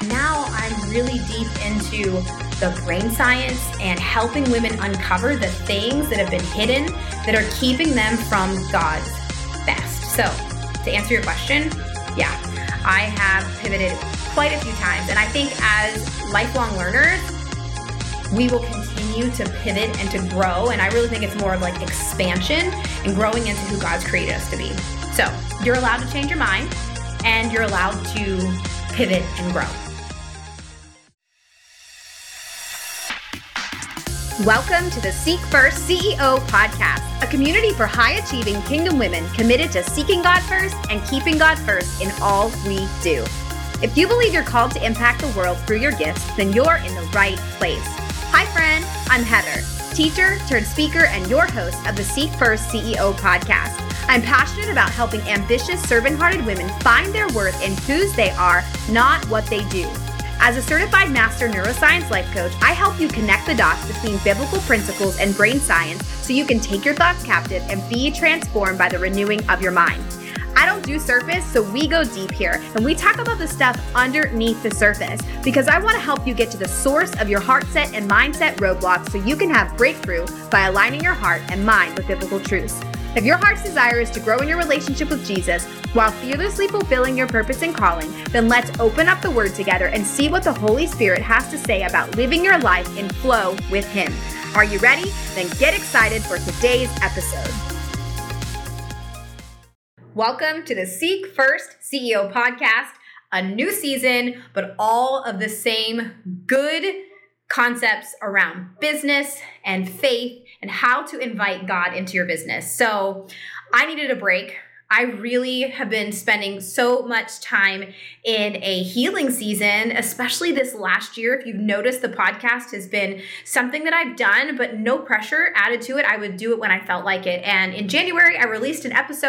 now I'm really deep into the brain science and helping women uncover the things that have been hidden that are keeping them from God's best. So to answer your question, yeah, I have pivoted quite a few times. And I think as lifelong learners, we will continue to pivot and to grow. And I really think it's more of like expansion and growing into who God's created us to be. So you're allowed to change your mind and you're allowed to pivot and grow. Welcome to the Seek First CEO podcast, a community for high-achieving kingdom women committed to seeking God first and keeping God first in all we do. If you believe you're called to impact the world through your gifts, then you're in the right place. Hi friend, I'm Heather, teacher turned speaker and your host of the Seek First CEO podcast. I'm passionate about helping ambitious, servant-hearted women find their worth in whose they are, not what they do. As a certified master neuroscience life coach, I help you connect the dots between biblical principles and brain science so you can take your thoughts captive and be transformed by the renewing of your mind. I don't do surface, so we go deep here, and we talk about the stuff underneath the surface because I want to help you get to the source of your heart set and mindset roadblocks so you can have breakthrough by aligning your heart and mind with biblical truths. If your heart's desire is to grow in your relationship with Jesus while fearlessly fulfilling your purpose and calling, then let's open up the Word together and see what the Holy Spirit has to say about living your life in flow with Him. Are you ready? Then get excited for today's episode. Welcome to the Seek First CEO podcast, a new season, but all of the same good concepts around business and faith and how to invite God into your business. So I needed a break. I really have been spending so much time in a healing season, especially this last year. If you've noticed, the podcast has been something that I've done, but no pressure added to it. I would do it when I felt like it. And in January, I released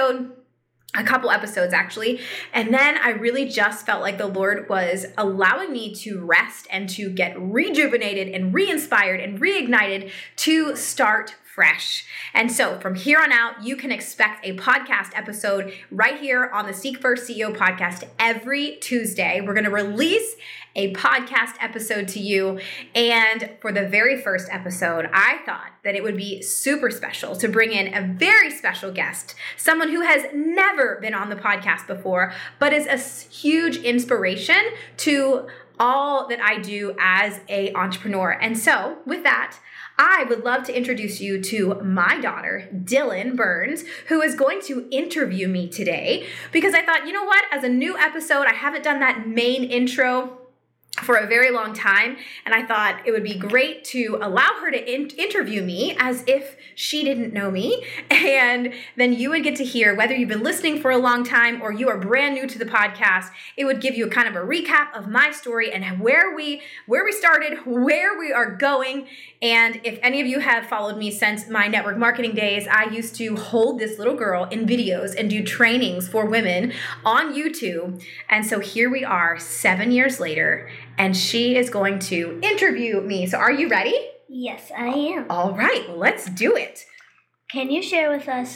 a couple episodes actually. And then I really just felt like the Lord was allowing me to rest and to get rejuvenated and re-inspired and reignited to start fresh. And so from here on out, you can expect a podcast episode right here on the Seek First CEO podcast every Tuesday. We're going to release a podcast episode to you. And for the very first episode, I thought that it would be super special to bring in a very special guest, someone who has never been on the podcast before, but is a huge inspiration to all that I do as an entrepreneur. And so with that, I would love to introduce you to my daughter, Dylan Burns, who is going to interview me today because I thought, you know what, as a new episode, I haven't done that main intro for a very long time. And I thought it would be great to allow her to interview me as if she didn't know me. And then you would get to hear, whether you've been listening for a long time or you are brand new to the podcast, it would give you a kind of a recap of my story and where we started, where we are going. And if any of you have followed me since my network marketing days, I used to hold this little girl in videos and do trainings for women on YouTube. And so here we are 7 years later, and she is going to interview me. So are you ready? Yes, I am. All right, let's do it. Can you share with us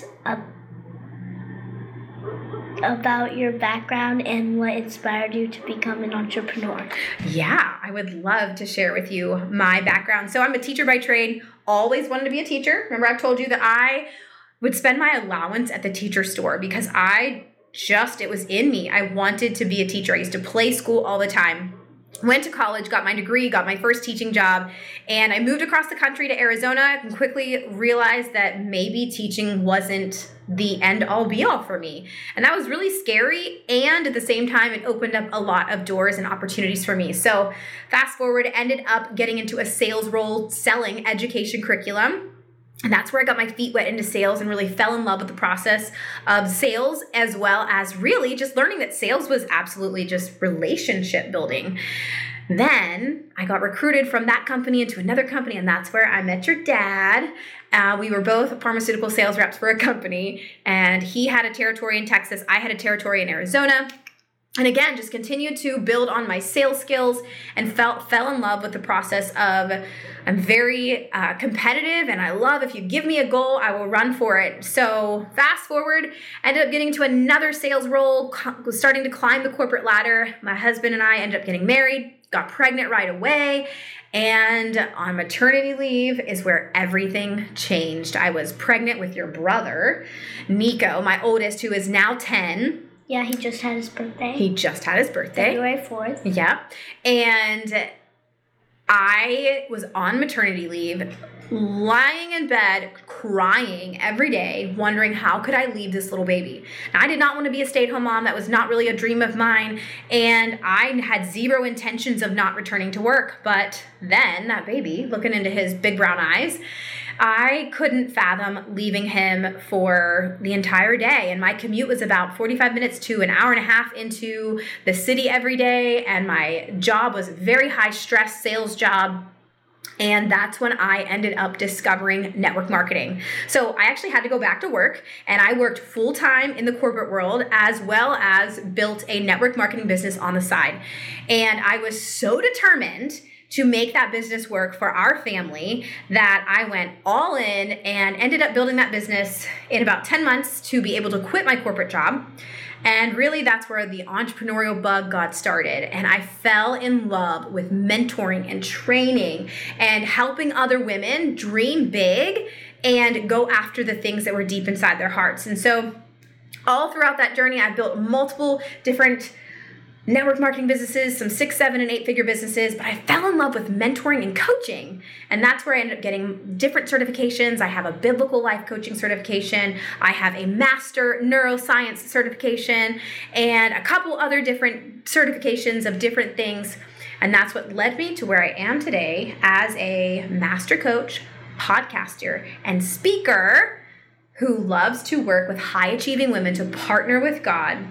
about your background and what inspired you to become an entrepreneur? Yeah, I would love to share with you my background. So I'm a teacher by trade, always wanted to be a teacher. Remember, I've told you that I would spend my allowance at the teacher store because it was in me. I wanted to be a teacher. I used to play school all the time. Went to college, got my degree, got my first teaching job, and I moved across the country to Arizona and quickly realized that maybe teaching wasn't the end-all be-all for me. And that was really scary, and at the same time, it opened up a lot of doors and opportunities for me. So fast forward, ended up getting into a sales role selling education curriculum. And that's where I got my feet wet into sales and really fell in love with the process of sales, as well as really just learning that sales was absolutely just relationship building. Then I got recruited from that company into another company, and that's where I met your dad. We were both pharmaceutical sales reps for a company, and he had a territory in Texas. I had a territory in Arizona. And again, just continued to build on my sales skills and fell in love with the process of I'm very competitive and I love if you give me a goal, I will run for it. So fast forward, ended up getting to another sales role, was starting to climb the corporate ladder. My husband and I ended up getting married, got pregnant right away. And on maternity leave is where everything changed. I was pregnant with your brother, Nico, my oldest, who is now 10. Yeah, he just had his birthday. February 4th. Yep. And I was on maternity leave, lying in bed, crying every day, wondering how could I leave this little baby. Now, I did not want to be a stay-at-home mom. That was not really a dream of mine. And I had zero intentions of not returning to work. But then that baby, looking into his big brown eyes, I couldn't fathom leaving him for the entire day. And my commute was about 45 minutes to an hour and a half into the city every day. And my job was a very high stress sales job. And that's when I ended up discovering network marketing. So I actually had to go back to work, and I worked full time in the corporate world as well as built a network marketing business on the side. And I was so determined to make that business work for our family that I went all in and ended up building that business in about 10 months to be able to quit my corporate job. And really, that's where the entrepreneurial bug got started. And I fell in love with mentoring and training and helping other women dream big and go after the things that were deep inside their hearts. And so all throughout that journey, I built multiple different network marketing businesses, some 6, 7, and 8-figure businesses, but I fell in love with mentoring and coaching. And that's where I ended up getting different certifications. I have a biblical life coaching certification. I have a master neuroscience certification and a couple other different certifications of different things. And that's what led me to where I am today as a master coach, podcaster, and speaker who loves to work with high-achieving women to partner with God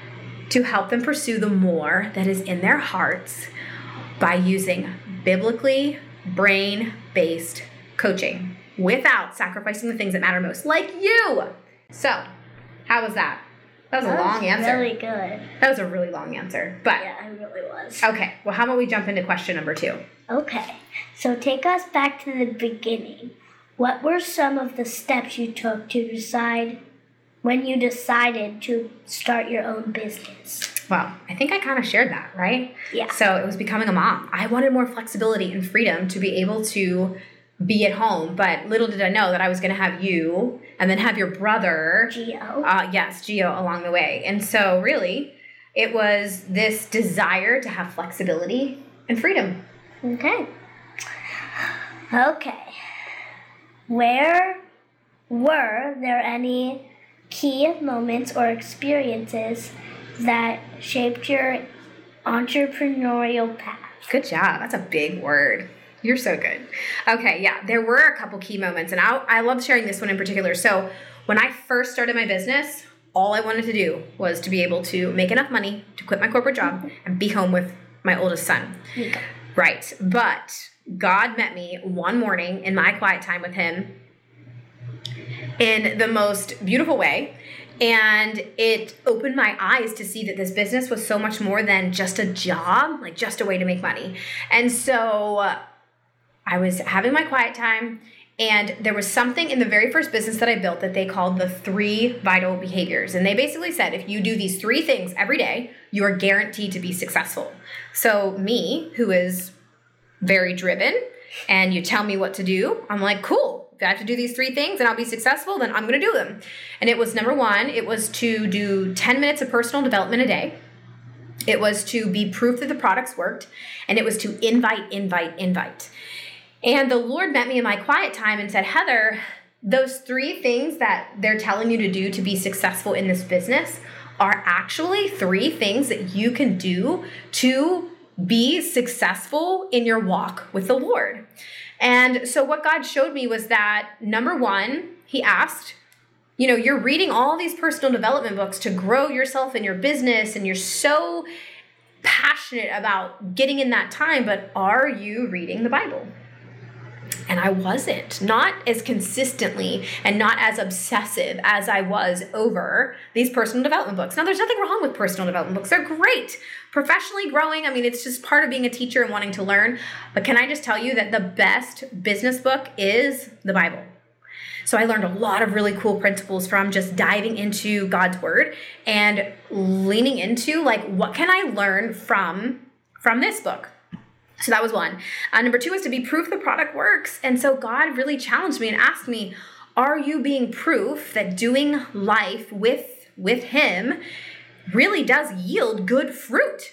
to help them pursue the more that is in their hearts by using biblically brain-based coaching without sacrificing the things that matter most, like you. So, how was that? That was a long answer. Really good. That was a really long answer. But yeah, it really was. Okay, well, how about we jump into question number 2? Okay, so take us back to the beginning. What were some of the steps you took to decide when you decided to start your own business? Well, I think I kind of shared that, right? Yeah. So it was becoming a mom. I wanted more flexibility and freedom to be able to be at home, but little did I know that I was going to have you and then have your brother. Gio. Yes, Gio along the way. And so really, it was this desire to have flexibility and freedom. Okay. Where were there any key moments or experiences that shaped your entrepreneurial path? Good job. That's a big word. You're so good. Okay, yeah, there were a couple key moments, and I love sharing this one in particular. So when I first started my business, all I wanted to do was to be able to make enough money to quit my corporate job and be home with my oldest son. Nico. Right, but God met me one morning in my quiet time with him in the most beautiful way. And it opened my eyes to see that this business was so much more than just a job, like just a way to make money. And so I was having my quiet time, and there was something in the very first business that I built that they called the 3 vital behaviors. And they basically said, if you do these 3 things every day, you are guaranteed to be successful. So me, who is very driven, and you tell me what to do, I'm like, cool. If I have to do these 3 things and I'll be successful, then I'm going to do them. And it was number 1, it was to do 10 minutes of personal development a day. It was to be proof that the products worked. And it was to invite. And the Lord met me in my quiet time and said, Heather, those 3 things that they're telling you to do to be successful in this business are actually 3 things that you can do to be successful in your walk with the Lord. And so what God showed me was that, number 1, he asked, you're reading all these personal development books to grow yourself and your business, and you're so passionate about getting in that time, but are you reading the Bible? And I wasn't, not as consistently and not as obsessive as I was over these personal development books. Now, there's nothing wrong with personal development books. They're great. Professionally growing, I mean, it's just part of being a teacher and wanting to learn. But can I just tell you that the best business book is the Bible? So I learned a lot of really cool principles from just diving into God's word and leaning into like, what can I learn from this book? So that was one. Number two was to be proof the product works. And so God really challenged me and asked me, are you being proof that doing life with him really does yield good fruit?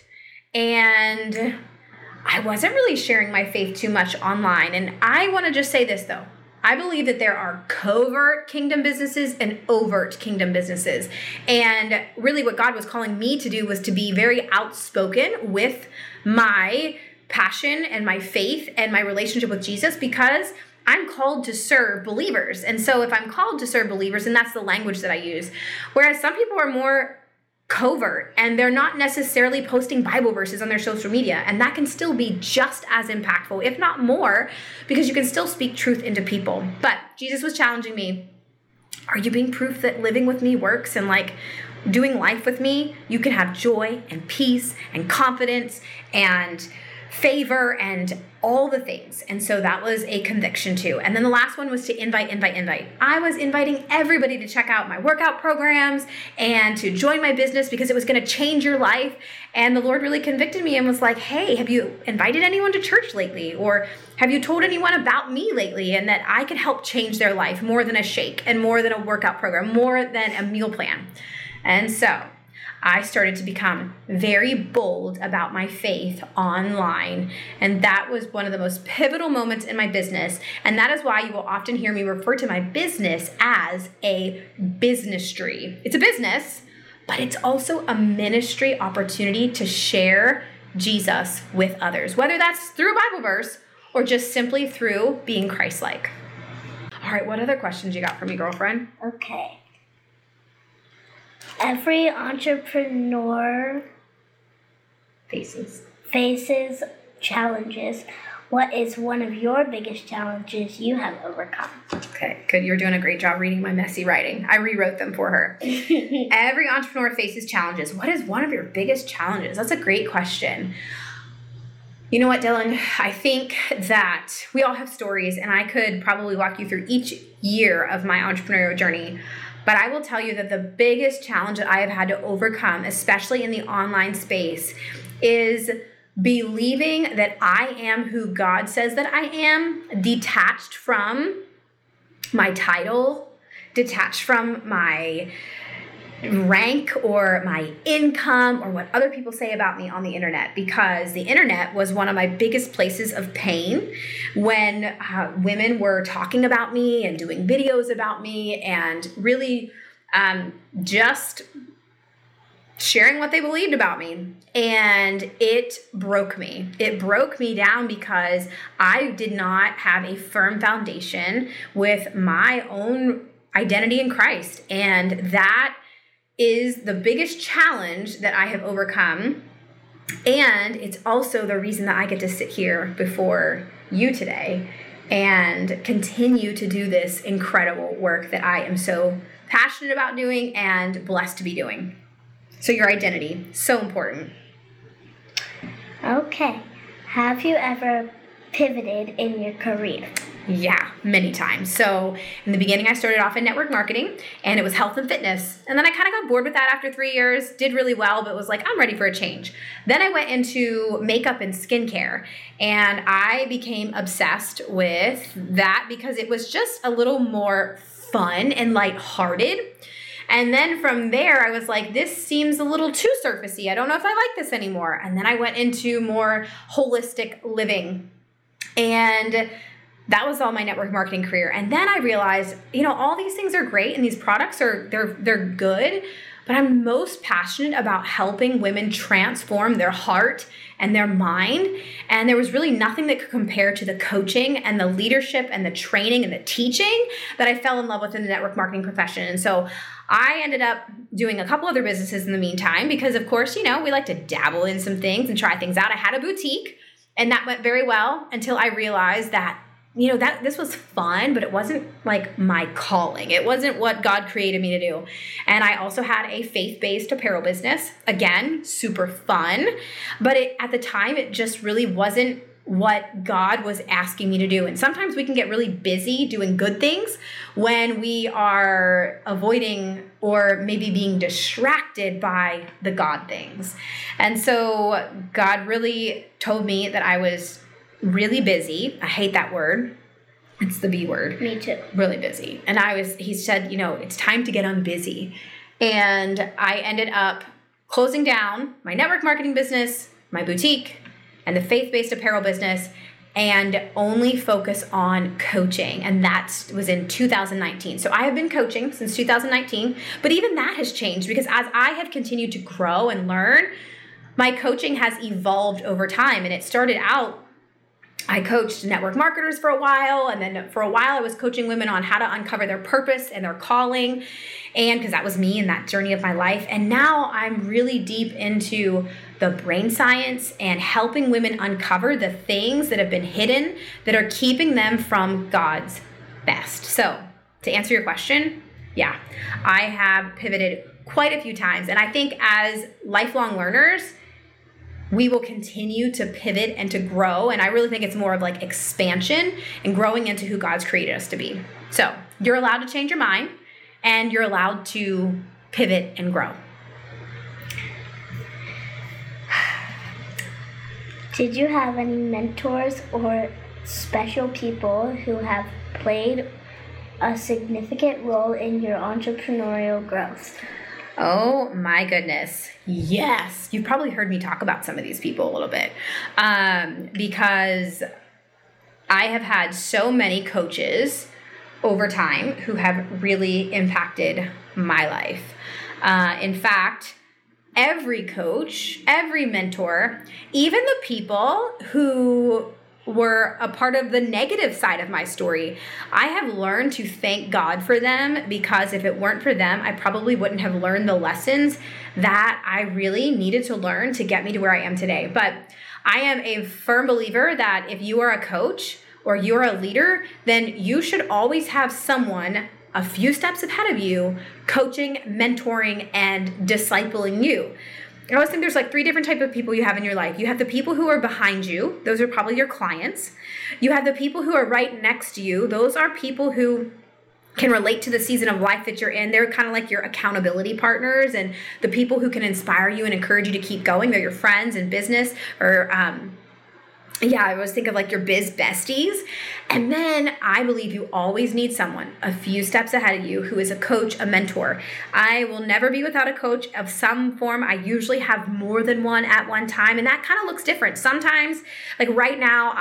And I wasn't really sharing my faith too much online. And I want to just say this though. I believe that there are covert kingdom businesses and overt kingdom businesses. And really what God was calling me to do was to be very outspoken with my passion and my faith and my relationship with Jesus, because I'm called to serve believers. And so if I'm called to serve believers, and that's the language that I use, whereas some people are more covert and they're not necessarily posting Bible verses on their social media, and that can still be just as impactful, if not more, because you can still speak truth into people. But Jesus was challenging me, are you being proof that living with me works, and like doing life with me, you can have joy and peace and confidence and favor and all the things. And so that was a conviction too. And then the last one was to invite. I was inviting everybody to check out my workout programs and to join my business because it was going to change your life. And the Lord really convicted me and was like, hey, have you invited anyone to church lately? Or have you told anyone about me lately, and that I can help change their life more than a shake and more than a workout program, more than a meal plan? And so I started to become very bold about my faith online. And that was one of the most pivotal moments in my business. And that is why you will often hear me refer to my business as a businessry. It's a business, but it's also a ministry opportunity to share Jesus with others, whether that's through a Bible verse or just simply through being Christ-like. All right, what other questions you got for me, girlfriend? Okay. Every entrepreneur faces challenges. What is one of your biggest challenges you have overcome? Okay, good. You're doing a great job reading my messy writing. I rewrote them for her. Every entrepreneur faces challenges. What is one of your biggest challenges? That's a great question. You know what, Dylan? I think that we all have stories, and I could probably walk you through each year of my entrepreneurial journey. But I will tell you that the biggest challenge that I have had to overcome, especially in the online space, is believing that I am who God says that I am, detached from my title, detached from my rank or my income or what other people say about me on the internet, because the internet was one of my biggest places of pain when women were talking about me and doing videos about me and really just sharing what they believed about me. And it broke me. It broke me down because I did not have a firm foundation with my own identity in Christ. And that is the biggest challenge that I have overcome. And it's also the reason that I get to sit here before you today and continue to do this incredible work that I am so passionate about doing and blessed to be doing. So your identity, so important. Okay. Have you ever pivoted in your career? Yeah, many times. So in the beginning, I started off in network marketing, and it was health and fitness. And then I kind of got bored with that after 3 years, did really well, but was like, I'm ready for a change. Then I went into makeup and skincare, and I became obsessed with that because it was just a little more fun and lighthearted. And then from there, I was like, this seems a little too surfacey. I don't know if I like this anymore. And then I went into more holistic living, and that was all my network marketing career. And then I realized, all these things are great and these products they're good, but I'm most passionate about helping women transform their heart and their mind. And there was really nothing that could compare to the coaching and the leadership and the training and the teaching that I fell in love with in the network marketing profession. And so I ended up doing a couple other businesses in the meantime because, of course, we like to dabble in some things and try things out. I had a boutique, and that went very well until I realized that that this was fun, but it wasn't like my calling. It wasn't what God created me to do. And I also had a faith-based apparel business. Again, super fun. But at the time, it just really wasn't what God was asking me to do. And sometimes we can get really busy doing good things when we are avoiding or maybe being distracted by the God things. And so God really told me that I was really busy. I hate that word. It's the B word. Me too. Really busy. And he said, it's time to get unbusy. And I ended up closing down my network marketing business, my boutique, and the faith-based apparel business, and only focus on coaching. And that was in 2019. So I have been coaching since 2019, but even that has changed because as I have continued to grow and learn, my coaching has evolved over time. And it started out, I coached network marketers for a while, and then for a while I was coaching women on how to uncover their purpose and their calling, and because that was me in that journey of my life. And now I'm really deep into the brain science and helping women uncover the things that have been hidden that are keeping them from God's best. So to answer your question, yeah, I have pivoted quite a few times, and I think as lifelong learners, we will continue to pivot and to grow. And I really think it's more of like expansion and growing into who God's created us to be. So you're allowed to change your mind and you're allowed to pivot and grow. Did you have any mentors or special people who have played a significant role in your entrepreneurial growth? Oh my goodness. Yes. You've probably heard me talk about some of these people a little bit because I have had so many coaches over time who have really impacted my life. In fact, every coach, every mentor, even the people who were a part of the negative side of my story, I have learned to thank God for them, because if it weren't for them, I probably wouldn't have learned the lessons that I really needed to learn to get me to where I am today. But I am a firm believer that if you are a coach or you're a leader, then you should always have someone a few steps ahead of you coaching, mentoring, and discipling you. I always think there's like 3 different types of people you have in your life. You have the people who are behind you. Those are probably your clients. You have the people who are right next to you. Those are people who can relate to the season of life that you're in. They're kind of like your accountability partners and the people who can inspire you and encourage you to keep going. They're your friends in business or, I always think of like your biz besties. And then I believe you always need someone a few steps ahead of you who is a coach, a mentor. I will never be without a coach of some form. I usually have more than one at one time, and that kind of looks different. Sometimes, like right now,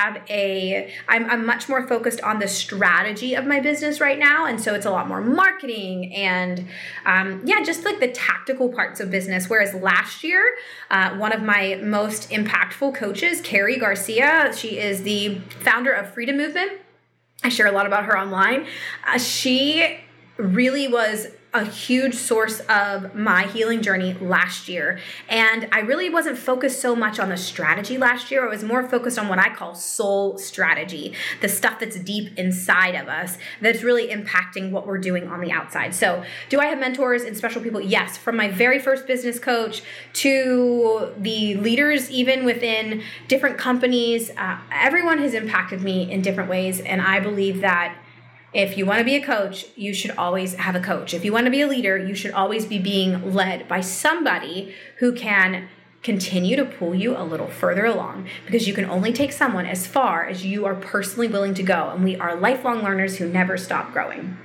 I'm much more focused on the strategy of my business right now. And so it's a lot more marketing and just like the tactical parts of business. Whereas last year, one of my most impactful coaches, Carrie Garcia, she is the founder of Freedom Movement. I share a lot about her online. She really was a huge source of my healing journey last year. And I really wasn't focused so much on the strategy last year. I was more focused on what I call soul strategy, the stuff that's deep inside of us that's really impacting what we're doing on the outside. So do I have mentors and special people? Yes. From my very first business coach to the leaders, even within different companies, everyone has impacted me in different ways. And I believe that if you want to be a coach, you should always have a coach. If you want to be a leader, you should always be being led by somebody who can continue to pull you a little further along, because you can only take someone as far as you are personally willing to go. And we are lifelong learners who never stop growing.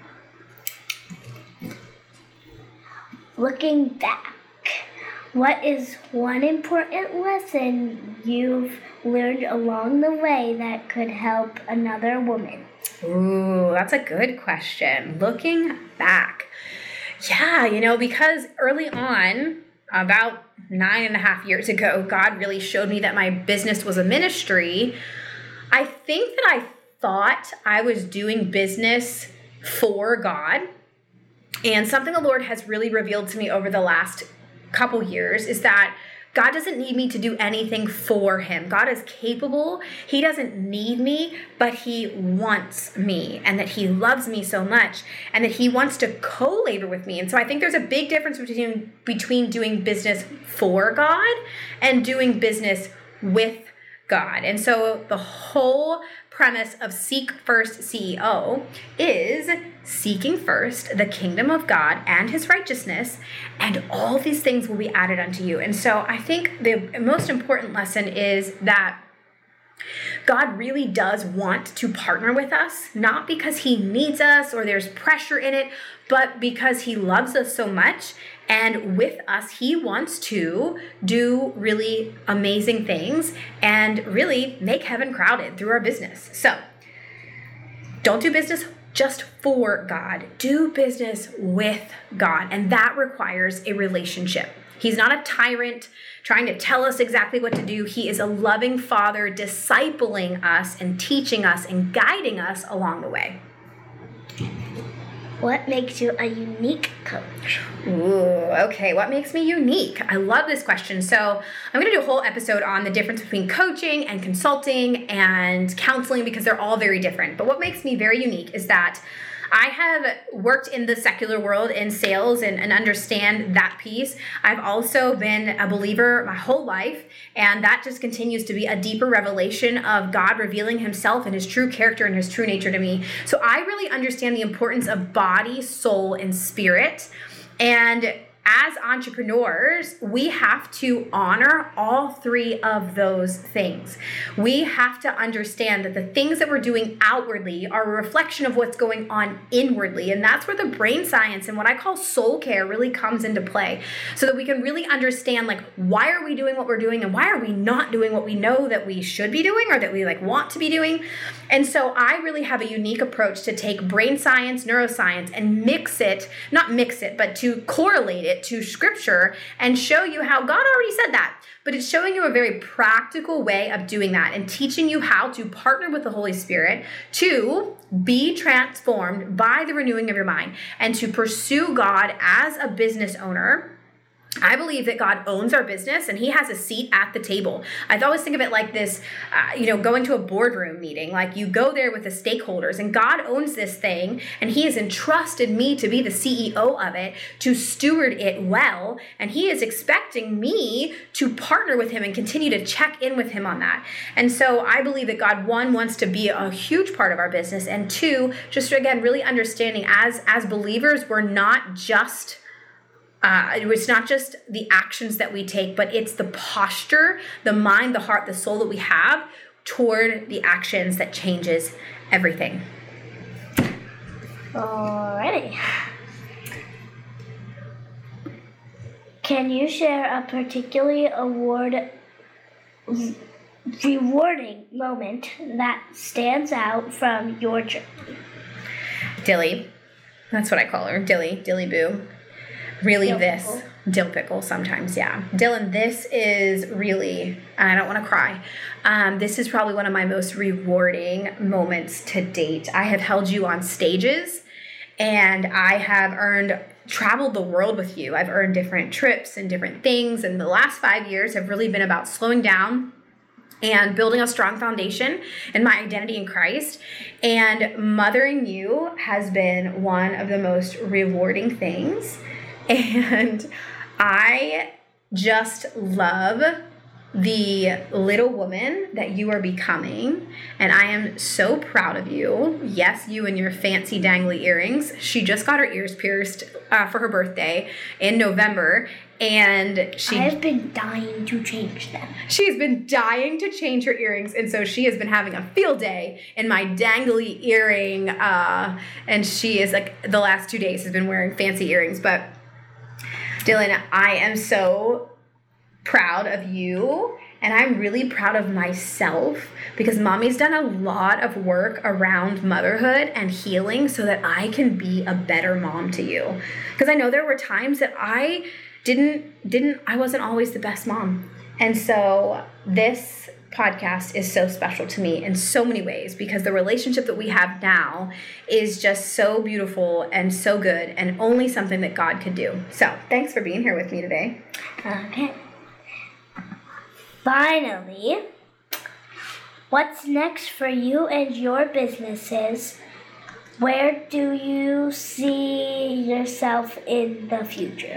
Looking back, what is one important lesson you've learned along the way that could help another woman? Ooh, that's a good question. Looking back. Yeah, because early on, about 9.5 years ago, God really showed me that my business was a ministry. I think that I thought I was doing business for God. And something the Lord has really revealed to me over the last couple years is that God doesn't need me to do anything for him. God is capable. He doesn't need me, but he wants me, and that he loves me so much, and that he wants to co-labor with me. And so I think there's a big difference between doing business for God and doing business with God. And so the whole premise of Seek First CEO is seeking first the kingdom of God and his righteousness, and all these things will be added unto you. And so I think the most important lesson is that God really does want to partner with us, not because he needs us or there's pressure in it, but because he loves us so much. And with us, he wants to do really amazing things and really make heaven crowded through our business. So don't do business just for God. Do business with God. And that requires a relationship. He's not a tyrant trying to tell us exactly what to do. He is a loving father discipling us and teaching us and guiding us along the way. What makes you a unique coach? Ooh, okay. What makes me unique? I love this question. So I'm going to do a whole episode on the difference between coaching and consulting and counseling, because they're all very different. But what makes me very unique is that I have worked in the secular world in sales and understand that piece. I've also been a believer my whole life, and that just continues to be a deeper revelation of God revealing himself and his true character and his true nature to me. So I really understand the importance of body, soul, and spirit. And as entrepreneurs, we have to honor all three of those things. We have to understand that the things that we're doing outwardly are a reflection of what's going on inwardly. And that's where the brain science and what I call soul care really comes into play, so that we can really understand, like, why are we doing what we're doing and why are we not doing what we know that we should be doing or that we want to be doing. And so I really have a unique approach to take brain science, neuroscience, and but to correlate it to scripture and show you how God already said that. But it's showing you a very practical way of doing that and teaching you how to partner with the Holy Spirit to be transformed by the renewing of your mind and to pursue God as a business owner. I believe that God owns our business and he has a seat at the table. I always think of it like this, going to a boardroom meeting. Like, you go there with the stakeholders, and God owns this thing, and he has entrusted me to be the CEO of it, to steward it well. And he is expecting me to partner with him and continue to check in with him on that. And so I believe that God, one, wants to be a huge part of our business. And two, just again, really understanding as believers, we're not just it's not just the actions that we take, but it's the posture, the mind, the heart, the soul that we have toward the actions that changes everything. Alrighty. Can you share a particularly rewarding moment that stands out from your journey? Dilly. That's what I call her. Dilly Boo. Really, dill pickle sometimes, yeah. Dylan, this is really, I don't want to cry. This is probably one of my most rewarding moments to date. I have held you on stages, and I have traveled the world with you. I've earned different trips and different things, and the last 5 years have really been about slowing down and building a strong foundation in my identity in Christ. And mothering you has been one of the most rewarding things. And I just love the little woman that you are becoming. And I am so proud of you. Yes, you and your fancy dangly earrings. She just got her ears pierced for her birthday in November. And I've been dying to change them. She's been dying to change her earrings. And so she has been having a field day in my dangly earring. And she is the last 2 days has been wearing fancy earrings. But Dylan, I am so proud of you, and I'm really proud of myself, because mommy's done a lot of work around motherhood and healing so that I can be a better mom to you. Because I know there were times that I wasn't always the best mom. And so this podcast is so special to me in so many ways, because the relationship that we have now is just so beautiful and so good, and only something that God could do. So thanks for being here with me today. Okay. Finally, what's next for you and your businesses? Where do you see yourself in the future?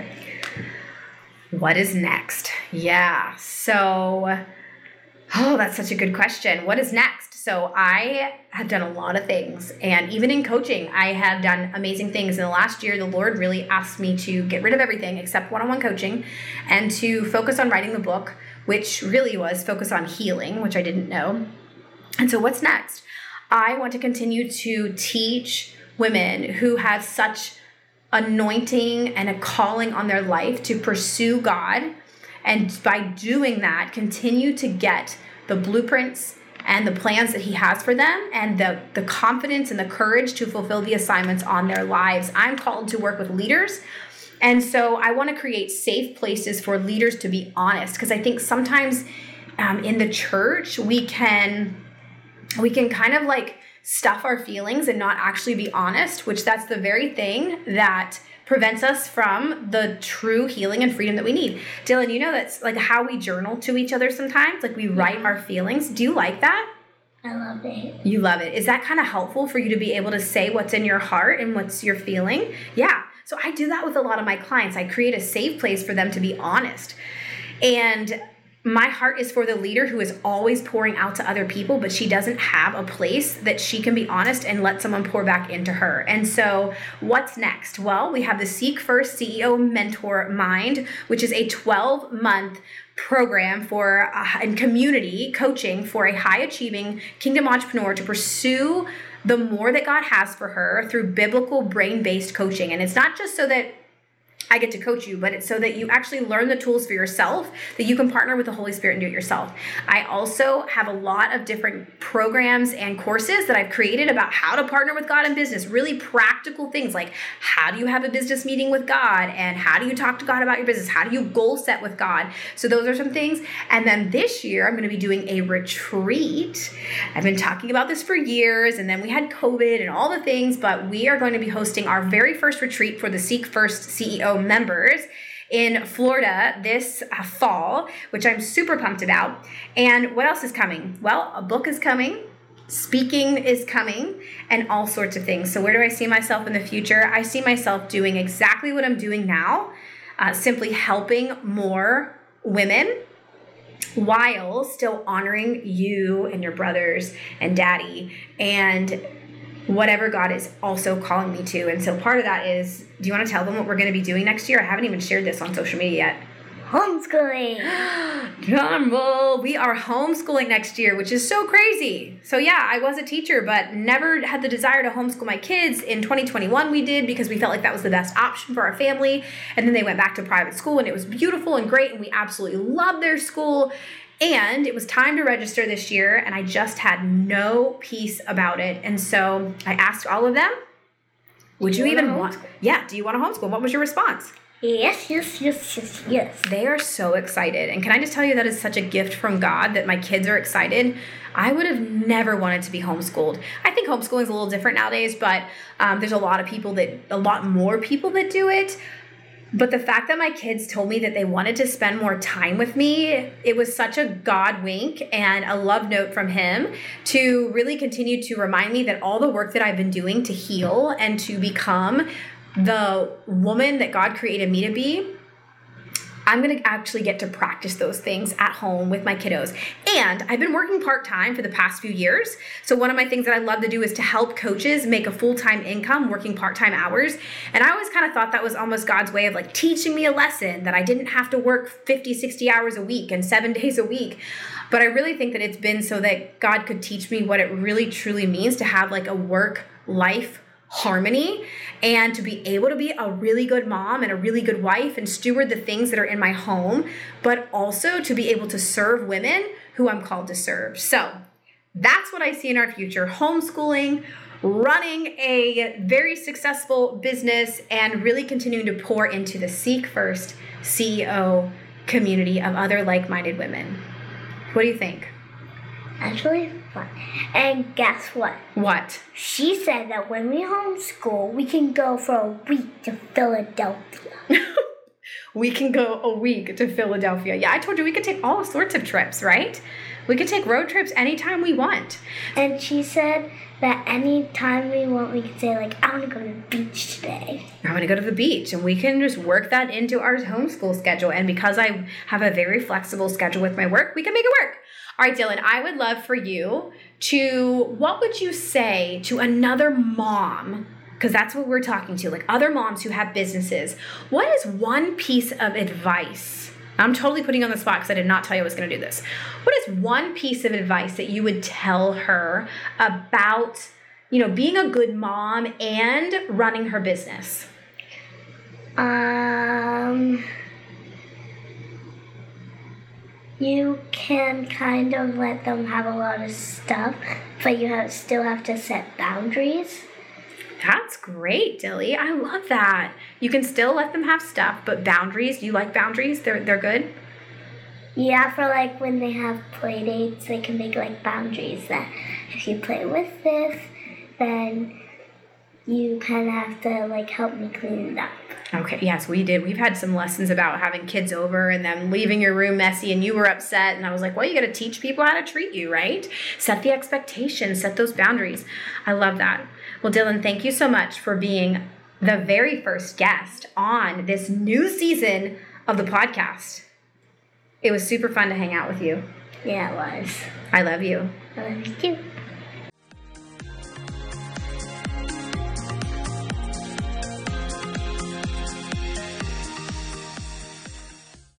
What is next? Yeah. So, that's such a good question. What is next? So I have done a lot of things, and even in coaching, I have done amazing things. In the last year, the Lord really asked me to get rid of everything except one-on-one coaching and to focus on writing the book, which really was focus on healing, which I didn't know. And so what's next? I want to continue to teach women who have such anointing and a calling on their life to pursue God. And by doing that, continue to get the blueprints and the plans that He has for them and the confidence and the courage to fulfill the assignments on their lives. I'm called to work with leaders. And so I want to create safe places for leaders to be honest, because I think sometimes in the church, we can kind of like stuff our feelings and not actually be honest, which that's the very thing that prevents us from the true healing and freedom that we need. Dylan, you know that's like how we journal to each other sometimes, like we write our feelings. Do you like that? I love it. You love it. Is that kind of helpful for you to be able to say what's in your heart and what's you're feeling? Yeah. So I do that with a lot of my clients. I create a safe place for them to be honest. And my heart is for the leader who is always pouring out to other people, but she doesn't have a place that she can be honest and let someone pour back into her. And so what's next? Well, we have the Seek First CEO Mentor Mind, which is a 12-month program for and community coaching for a high-achieving kingdom entrepreneur to pursue the more that God has for her through biblical brain-based coaching. And it's not just so that I get to coach you, but it's so that you actually learn the tools for yourself, that you can partner with the Holy Spirit and do it yourself. I also have a lot of different programs and courses that I've created about how to partner with God in business, really practical things like how do you have a business meeting with God and how do you talk to God about your business? How do you goal set with God? So those are some things. And then this year, I'm going to be doing a retreat. I've been talking about this for years, and then we had COVID and all the things, but we are going to be hosting our very first retreat for the Seek First CEO members in Florida this fall, which I'm super pumped about. And what else is coming? Well, a book is coming, speaking is coming, and all sorts of things. So where do I see myself in the future? I see myself doing exactly what I'm doing now, simply helping more women while still honoring you and your brothers and daddy and whatever God is also calling me to. And so part of that is, do you want to tell them what we're going to be doing next year? I haven't even shared this on social media yet. Homeschooling. Drum roll. We are homeschooling next year, which is so crazy. So yeah, I was a teacher, but never had the desire to homeschool my kids. In 2021, we did because we felt like that was the best option for our family. And then they went back to private school, and it was beautiful and great, and we absolutely loved their school. And it was time to register this year, and I just had no peace about it. And so I asked all of them, would you even want? Yeah, do you want to homeschool? What was your response? Yes. They are so excited. And can I just tell you that is such a gift from God that my kids are excited. I would have never wanted to be homeschooled. I think homeschooling is a little different nowadays, but there's a lot more people that do it. But the fact that my kids told me that they wanted to spend more time with me, it was such a God wink and a love note from Him to really continue to remind me that all the work that I've been doing to heal and to become the woman that God created me to be, I'm going to actually get to practice those things at home with my kiddos. And I've been working part-time for the past few years. So one of my things that I love to do is to help coaches make a full-time income working part-time hours. And I always kind of thought that was almost God's way of like teaching me a lesson, that I didn't have to work 50, 60 hours a week and 7 days a week. But I really think that it's been so that God could teach me what it really truly means to have like a work-life harmony and to be able to be a really good mom and a really good wife and steward the things that are in my home, but also to be able to serve women who I'm called to serve. So that's what I see in our future: homeschooling, running a very successful business, and really continuing to pour into the Seek First CEO community of other like-minded women. What do you think? Actually, fun. And guess what? What? She said that when we homeschool, we can go for a week to Philadelphia. we can go a week to Philadelphia. Yeah, I told you we could take all sorts of trips, right? We could take road trips anytime we want. And she said that anytime we want, we could say, like, I want to go to the beach today. I want to go to the beach, and we can just work that into our homeschool schedule. And because I have a very flexible schedule with my work, we can make it work. All right, Dylan, I would love for you to, what would you say to another mom? Because that's what we're talking to, like other moms who have businesses. What is one piece of advice? I'm totally putting you on the spot because I did not tell you I was going to do this. What is one piece of advice that you would tell her about, being a good mom and running her business? You can kind of let them have a lot of stuff, but you still have to set boundaries. That's great, Dilly. I love that. You can still let them have stuff, but boundaries, do you like boundaries? They're good? Yeah, for like when they have play dates, they can make like boundaries that if you play with this, then you kind of have to like help me clean it up. Okay, yes, we did. We've had some lessons about having kids over and them leaving your room messy and you were upset. And I was like, well, you got to teach people how to treat you, right? Set the expectations, set those boundaries. I love that. Well, Dylan, thank you so much for being the very first guest on this new season of the podcast. It was super fun to hang out with you. Yeah, it was. I love you. I love you too.